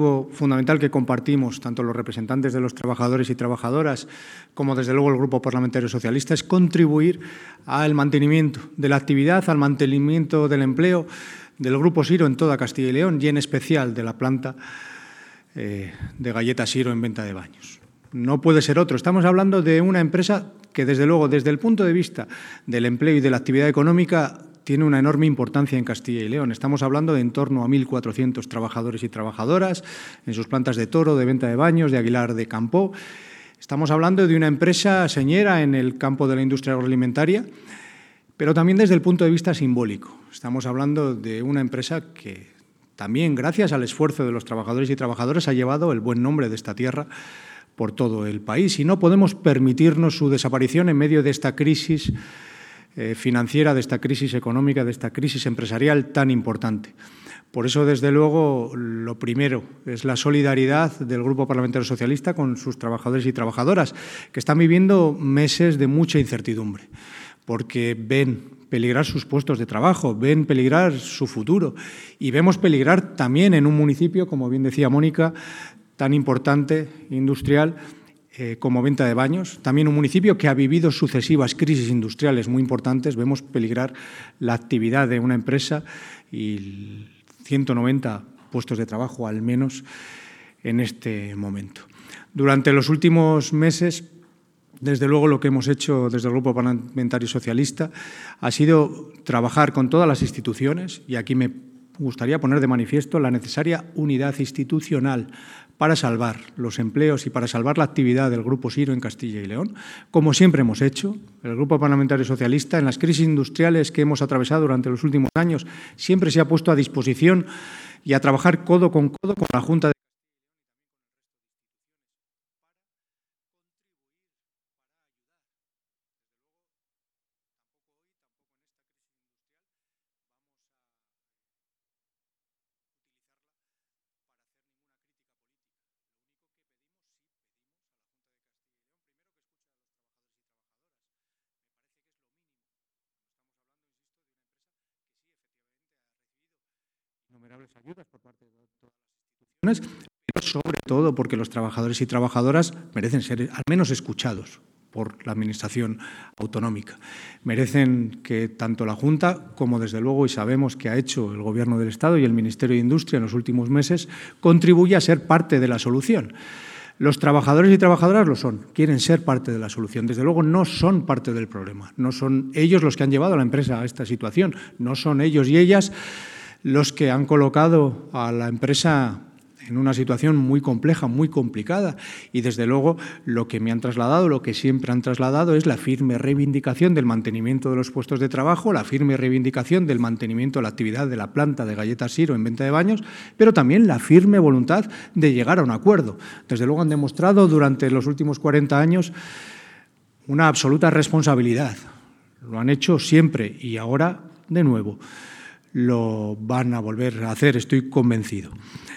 objetivo fundamental que compartimos tanto los representantes de los trabajadores y trabajadoras como, desde luego, el Grupo Parlamentario Socialista es contribuir al mantenimiento de la actividad, al mantenimiento del empleo del Grupo Siro en toda Castilla y León y, en especial, de la planta de galletas Siro en Venta de Baños. No puede ser otro. Estamos hablando de una empresa que, desde luego, desde el punto de vista del empleo y de la actividad económica, tiene una enorme importancia en Castilla y León. Estamos hablando de en torno a 1.400 trabajadores y trabajadoras en sus plantas de Toro, de Venta de Baños, de Aguilar de Campoo. Estamos hablando de una empresa señera en el campo de la industria agroalimentaria, pero también desde el punto de vista simbólico. Estamos hablando de una empresa que también, gracias al esfuerzo de los trabajadores y trabajadoras, ha llevado el buen nombre de esta tierra por todo el país. Y no podemos permitirnos su desaparición en medio de esta crisis financiera, de esta crisis económica, de esta crisis empresarial tan importante. Por eso, desde luego, lo primero es la solidaridad del Grupo Parlamentario Socialista con sus trabajadores y trabajadoras, que están viviendo meses de mucha incertidumbre, porque ven peligrar sus puestos de trabajo, ven peligrar su futuro y vemos peligrar también en un municipio, como bien decía Mónica, tan importante, industrial, como Venta de Baños, también un municipio que ha vivido sucesivas crisis industriales muy importantes. Vemos peligrar la actividad de una empresa y 190 puestos de trabajo al menos en este momento. Durante los últimos meses, desde luego, lo que hemos hecho desde el Grupo Parlamentario Socialista ha sido trabajar con todas las instituciones, y aquí me gustaría poner de manifiesto la necesaria unidad institucional para salvar los empleos y para salvar la actividad del Grupo Siro en Castilla y León, como siempre hemos hecho. El Grupo Parlamentario Socialista, en las crisis industriales que hemos atravesado durante los últimos años, siempre se ha puesto a disposición y a trabajar codo con la Junta de innumerables ayudas por parte de todas las instituciones, pero sobre todo porque los trabajadores y trabajadoras merecen ser al menos escuchados por la Administración autonómica. Merecen que tanto la Junta como, desde luego, y sabemos que ha hecho el Gobierno del Estado y el Ministerio de Industria en los últimos meses, contribuya a ser parte de la solución. Los trabajadores y trabajadoras lo son, quieren ser parte de la solución. Desde luego, no son parte del problema. No son ellos los que han llevado a la empresa a esta situación. No son ellos y ellas los que han colocado a la empresa en una situación muy compleja, muy complicada. Y, desde luego, lo que me han trasladado, lo que siempre han trasladado, es la firme reivindicación del mantenimiento de los puestos de trabajo, la firme reivindicación del mantenimiento de la actividad de la planta de galletas Siro en Venta de Baños, pero también la firme voluntad de llegar a un acuerdo. Desde luego, han demostrado durante los últimos 40 años una absoluta responsabilidad. Lo han hecho siempre y ahora, de nuevo, lo van a volver a hacer, estoy convencido.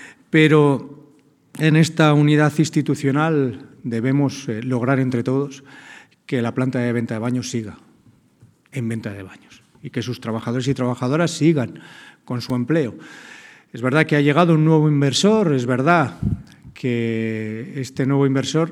Pero en esta unidad institucional debemos lograr entre todos que la planta de Venta de Baños siga en Venta de Baños y que sus trabajadores y trabajadoras sigan con su empleo. Es verdad que ha llegado un nuevo inversor, es verdad que este nuevo inversor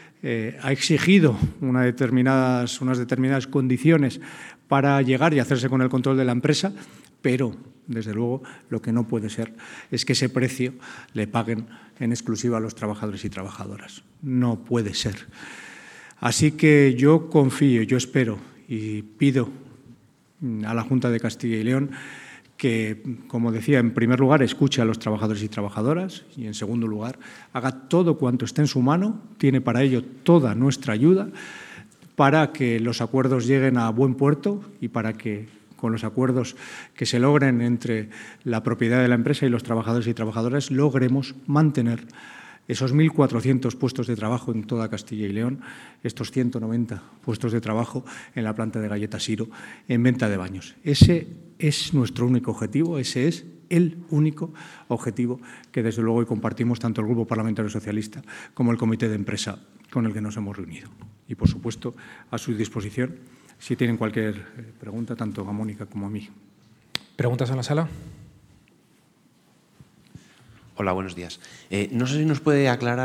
ha exigido unas determinadas condiciones para llegar y hacerse con el control de la empresa, pero, desde luego, lo que no puede ser es que ese precio le paguen en exclusiva a los trabajadores y trabajadoras. No puede ser. Así que yo confío, yo espero y pido a la Junta de Castilla y León que, como decía, en primer lugar, escuche a los trabajadores y trabajadoras y, en segundo lugar, haga todo cuanto esté en su mano, tiene para ello toda nuestra ayuda, para que los acuerdos lleguen a buen puerto y para que, con los acuerdos que se logren entre la propiedad de la empresa y los trabajadores y trabajadoras, logremos mantener esos 1.400 puestos de trabajo en toda Castilla y León, estos 190 puestos de trabajo en la planta de galletas Siro en Venta de Baños. Ese es nuestro único objetivo, ese es el único objetivo que, desde luego, hoy compartimos tanto el Grupo Parlamentario Socialista como el Comité de Empresa con el que nos hemos reunido. Y, por supuesto, a su disposición si tienen cualquier pregunta, tanto a Mónica como a mí. ¿Preguntas en la sala? Hola, buenos días. No sé si nos puede aclarar